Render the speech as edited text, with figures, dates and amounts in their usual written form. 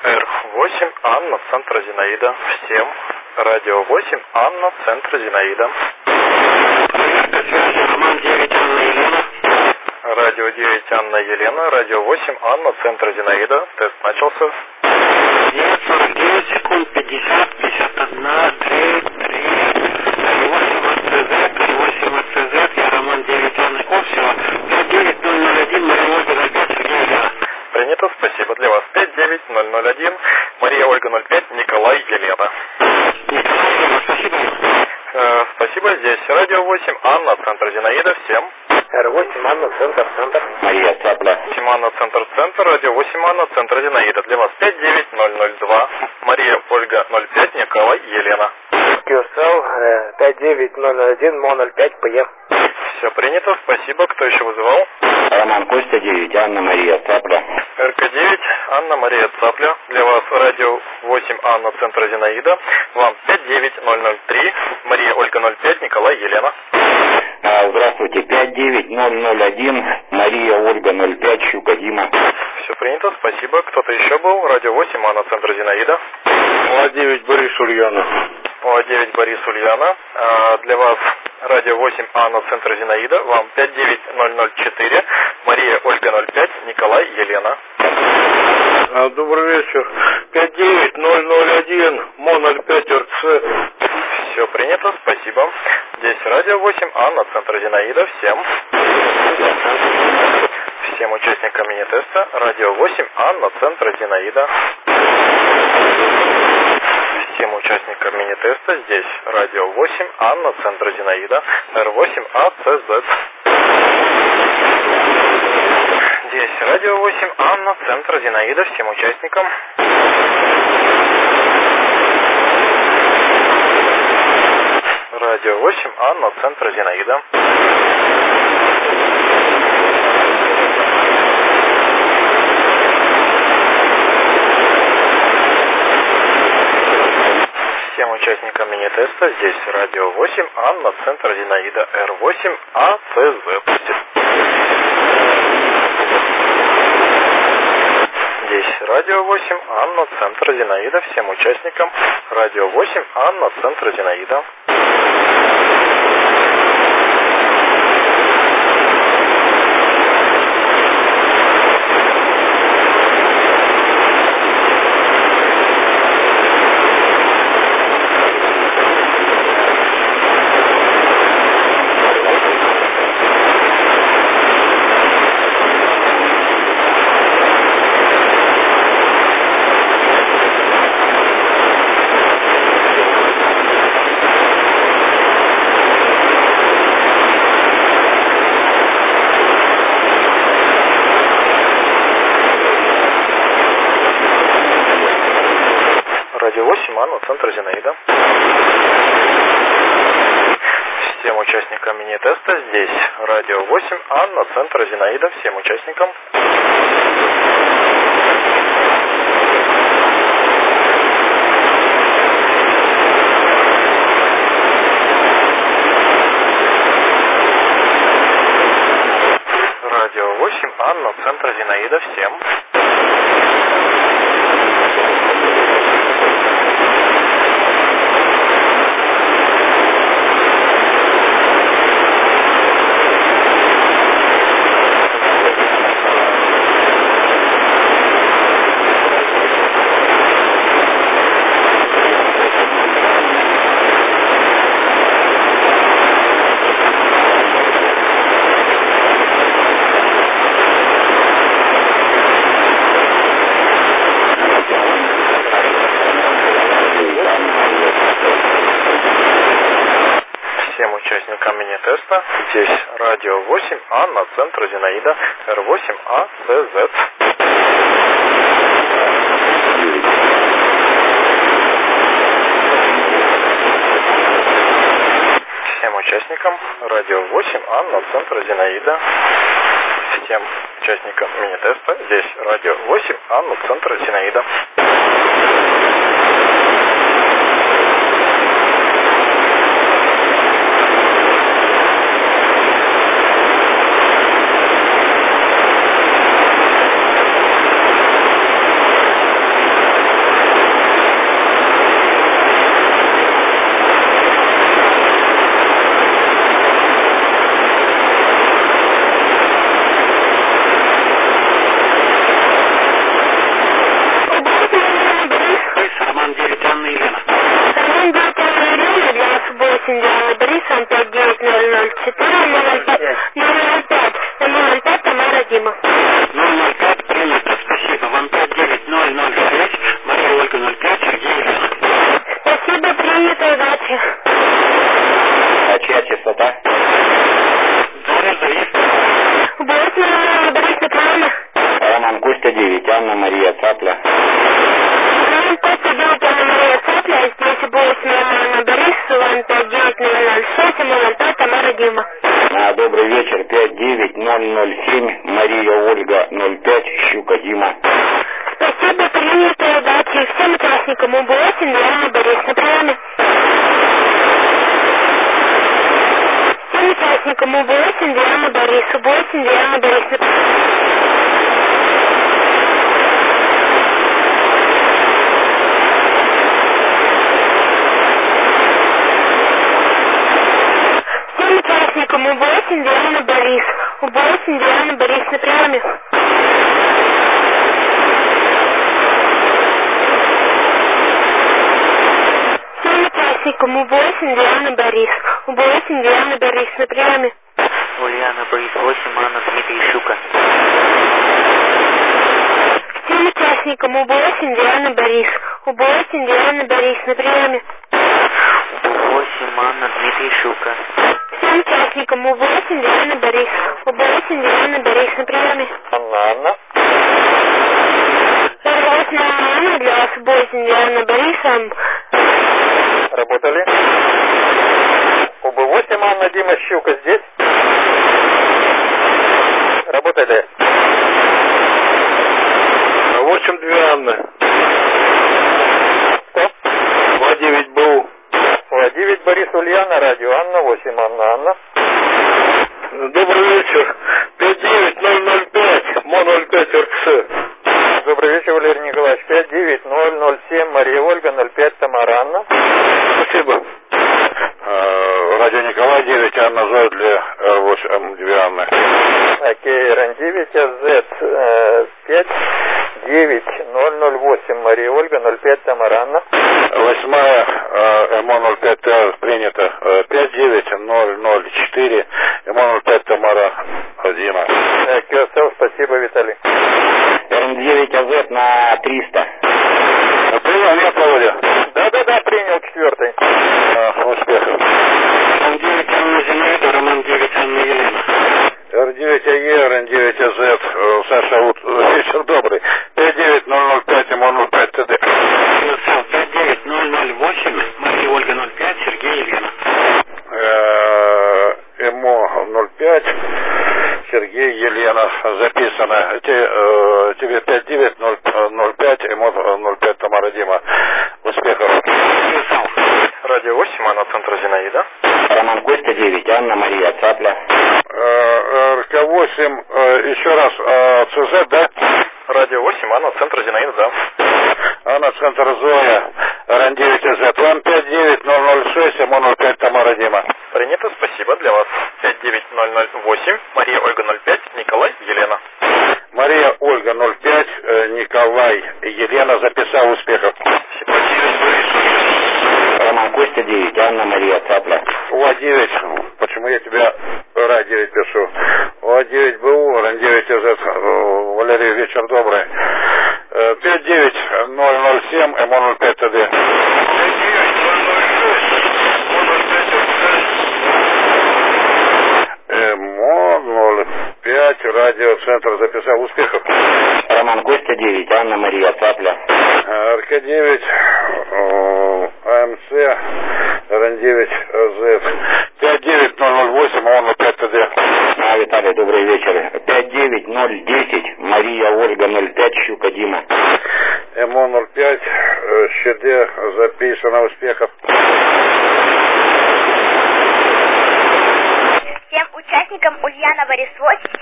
Р8, Анна, центр Зинаида. Всем. Радио 8, Анна, центр Зинаида. Проверка связи, Роман 9, Анна Елена. Радио 9, Анна Елена. Радио 8, Анна, центр Зинаида. Тест начался. 9:49 секунд, 50, 51, 3, 8 АЦЗ, я Роман 9, Анна Овсева, 59001, Мария Ольга 05, Сергей Елена. Принято, спасибо для вас. 59001, Мария Ольга 05, Николай Елена. Николай Елена, спасибо. Спасибо, здесь Радио 8, Анна, центр Зинаида. Всем. Р8, Анна, центр. Мария Цапля. Анна, центр, Радио 8, Анна, центр Зинаида. Для вас 59002, Мария Ольга 05, Николай Елена. QSL 59001, МО 05, ПЕ. Все принято, спасибо. Кто еще вызывал? Роман Костя 9, Анна Мария Цапля. РК9, Анна Мария Цапля. Для вас Радио 8, Анна, центр Зинаида. Вам 59003, Мария Ольга 05, Николай Елена. Здравствуйте, 59001, Мария Ольга 05, Щука Дима. Все принято, спасибо. Кто-то еще был? Радио 8, Анна, центр Зинаида. ОА9, Борис Ульянов. ОА9, Борис Ульяна. Для вас Радио 8, Анна, центр Зинаида. Вам 59004, Мария Ольга 05, Николай Елена. Добрый вечер. 59001, МО 05, РЦ. Все принято, спасибо. Здесь Радио 8, Анна, центр Зинаида. Всем участникам мини-теста. Радио 8, Анна, центр Зинаида. Всем участникам мини-теста. Здесь Радио 8, Анна, центр Зинаида. Р8, АЦЗ. Здесь Радио 8, Анна, центр Зинаида. Всем участникам. Радио 8, Анна, центр Зинаида. Всем участникам мини-теста. Здесь Радио 8, Анна, центр Зинаида. Р8, АЦЗ. Здесь Радио 8, Анна, центр Зинаида. Всем участникам. Радио 8, Анна, центр Зинаида. Радио 8, Анна, центр Зинаида. Всем участникам мини-теста. Здесь Радио 8, Анна, центр Зинаида. Всем участникам. Радио 8, Анна, центр Зинаида. Всем. Участникам мини-теста. Здесь Радио 8, Анна, центр Зинаида. Р8, АЦЗ. Всем участникам. Радио 8, Анна, центр Зинаида. Всем участникам мини-теста. Здесь Радио 8, Анна, центр Зинаида. 8, Диана Борисовна, 59004, 005, 005, Тамара Дима. 005 принято, спасибо. Вам 59006, Мария Ольга 05, Сергей Елена. Спасибо, принято, удачи. А чья частота? Зови. 8, Борис Николаевна. Роман Костя 9, Анна Мария Цапля. Роман Костя 9, Анна Мария Цапля, здесь 8, Анна Борисовна, 59006, 005, Тамара Дима. Добрый вечер, 59007, Мария Ольга 05, Щука Дима. Спасибо, принято, удачи. Всем участникам УБ-8, Диана Борисовна, приемы. Всем участникам УБ-8, Диана Борисовна, УБ-8, Диана Борисовна. Всем участникам УБ-8, Диана Борисовна, УБ-8, Диана Борисовна, приемы. Участникам УБ-8, Диана Борис. УБ-8, Диана Борис, на приеме. Ульяна Борис 8, Анна Дмитрий Щука. Всем участникам УБ-8, Диана Борис. УБ-8, Диана Борис, на приеме. 8, Анна Дмитрий Щука. Всем участникам УБ-8, Диана Борис. УБ-8, Диана Борис, на приеме. Анна. УБ-8, Анна, для вас УБ-8, Диана Борисом. Работали? УБ-8, Анна, Дима, Щука здесь? Работали? 8, 2 Анны. Что? 2-9 БУ. 2-9 Борис Ульяна, радио Анна, 8 Анна. Добрый вечер. 59005, МО 05 РЦ. Добрый вечер, Валерий Николаевич. 59007, Мария Ольга, 05 Тамара Анна. Спасибо. Радио Николай 9, Анна Зоя для 8 2 Анны. Окей, РН9, АЗ 59008, Мария Ольга, 05 Тамара Анна. 8 МО 05 принято. 59004, МО 05 Тамара Дима. КСЛ, спасибо, Виталий. РН9 АЗ на 300. Принял, нет, Володя? Да, принял, 4. Успехов. Р9 Анна Зинаида, Роман 9 Анна Елена. Р9 АЕ, РН9 АЗ, Саша, вот, вечер добрый. 59005, МО 05 ТД. 59008, Мария Ольга 05, Сергей Елена. МО 05, Сергей Елена, записано. Тебе 59005, МО 05 Тамара Дима. Успехов. Радио 8, Анна, центр Зинаида. Роман Костя 9, Анна Мария Цапля. РК8, еще раз, ЦЗ, да? Радио 8, Анна, центр Зинаида, да. Анна, центр Зоя, РН9АЗ. Вам 59006, МО 05 Тамара Дима. Принято, спасибо для вас. 59008, Мария Ольга 05, Николай, Елена. Мария Ольга 05, Николай, Елена, записал, успехов. Роман Костя 9, Анна Мария Цапля. УА9, почему я тебя РА9 пишу? УА9 БУ, РН9АЗ, Валерий, вечер добрый. 59007, МО 05 ТД. МО 05, радиоцентр записал, успехов. Роман Костя 9, Анна Мария Цапля. РК9, АМЦ, РН9 АЗ. 59008, МО 05 ТД. Виталий, добрый вечер. 59010, Мария Ольга 05, Щука Дима. МО 05, ЩД, записано, успехов. Всем участникам Ульяна Борис 8,